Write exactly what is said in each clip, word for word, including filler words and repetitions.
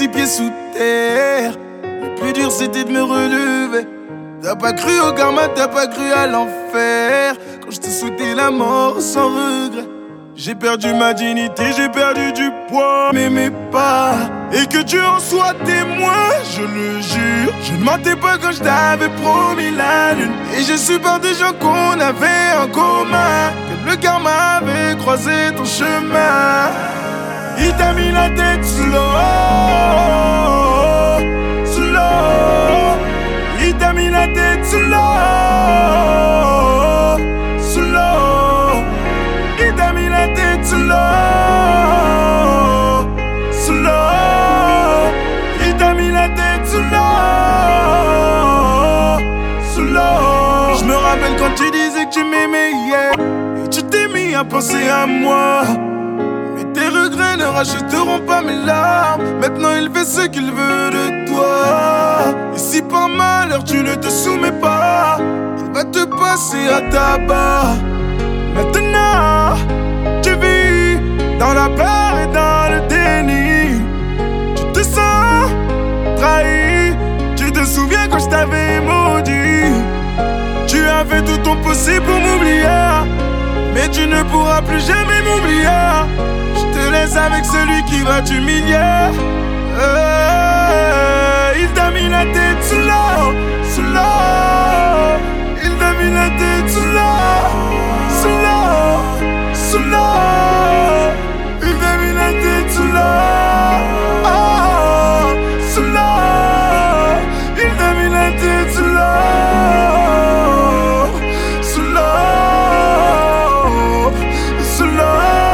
six pieds sous terre. Le plus dur c'était de me relever. T'as pas cru au karma, t'as pas cru à l'enfer. Quand je te souhaitais la mort sans regret. J'ai perdu ma dignité, j'ai perdu du poids. M'aimais pas, et que Dieu en soit témoin, je le jure. Je ne mentais pas quand je t'avais promis la lune. Et je suis par des gens qu'on avait en commun. Que le karma avait croisé ton chemin. Il t'a mis la tête sous l'eau, sous l'eau. Il t'a mis la tête sous l'eau, sous l'eau. Il t'a mis la tête sous l'eau, sous l'eau. Il t'a mis la tête sous l'eau, sous l'eau. Je me rappelle quand tu disais que tu m'aimais hier. Et tu t'es mis à penser à moi. Tes regrets ne rachèteront pas mes larmes. Maintenant il fait ce qu'il veut de toi. Et si par malheur tu ne te soumets pas, il va te passer à tabac. Maintenant tu vis dans la peur et dans le déni. Tu te sens trahi. Tu te souviens quand je t'avais maudit. Tu as fait tout ton possible pour m'oublier, mais tu ne pourras plus jamais m'oublier. Je te laisse avec celui qui va t'humilier. euh, Il t'a mis la tête sous l'eau, sous l'eau. Il t'a mis la tête sous l'eau, sous l'eau, sous l'eau. Il t'a mis la tête sous l'eau, oh, sous l'eau. Il t'a mis la tête sous l'eau, sous l'eau, sous l'eau.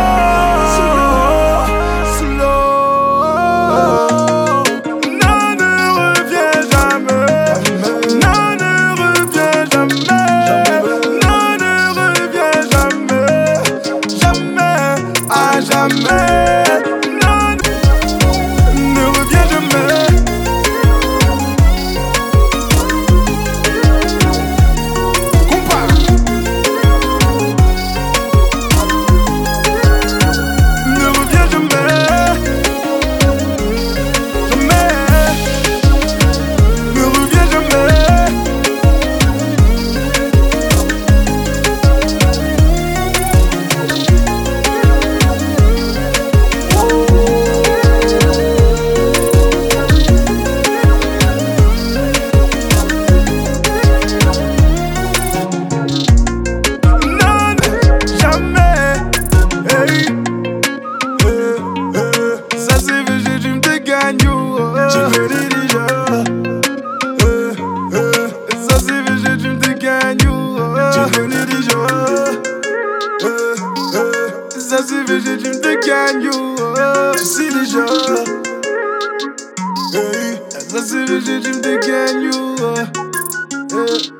Ça c'est fait, j'ai dû te gagner, tu sais déjà. Hey, ça c'est fait, j'ai dû te gagner.